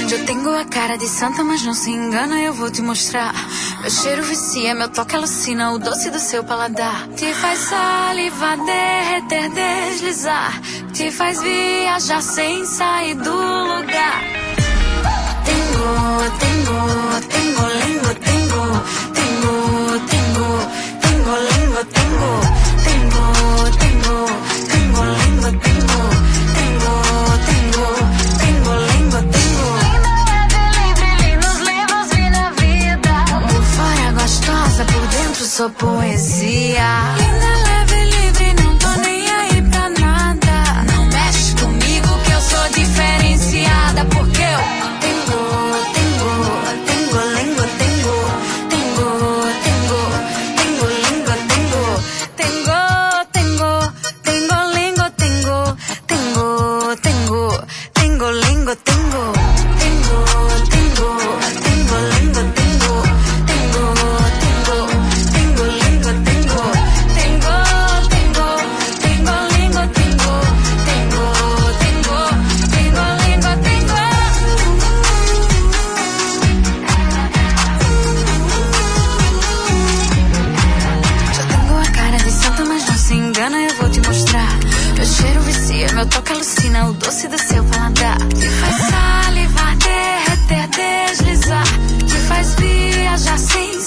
Eu tenho a cara de santa, mas não se engana, eu vou te mostrar. Meu cheiro vicia, meu toque alucina, o doce do seu paladar. Te faz saliva derreter, deslizar. Te faz viajar sem sair do lugar. Tengo, tengo, tengo, lingo, tengo. Tengo, tengo, tengo, lingo, tengo. Tengo, tengo, tengo, lingo, tengo. Tengo, tengo, tengo, lingo, tengo. Gostosa por dentro, sou poesia. Linda, leve, livre, não tô nem aí pra nada. Não mexe comigo que eu sou diferenciada. Porque eu tengo, lingo, tengo. Tengo, lingo, tengo. Tengo, lingo, tengo. Tengo, lingo, tengo. Eu vou te mostrar. Meu cheiro vicia, meu toque alucina, o doce do seu paladar. Te faz salivar, derreter, deslizar. Te faz viajar sem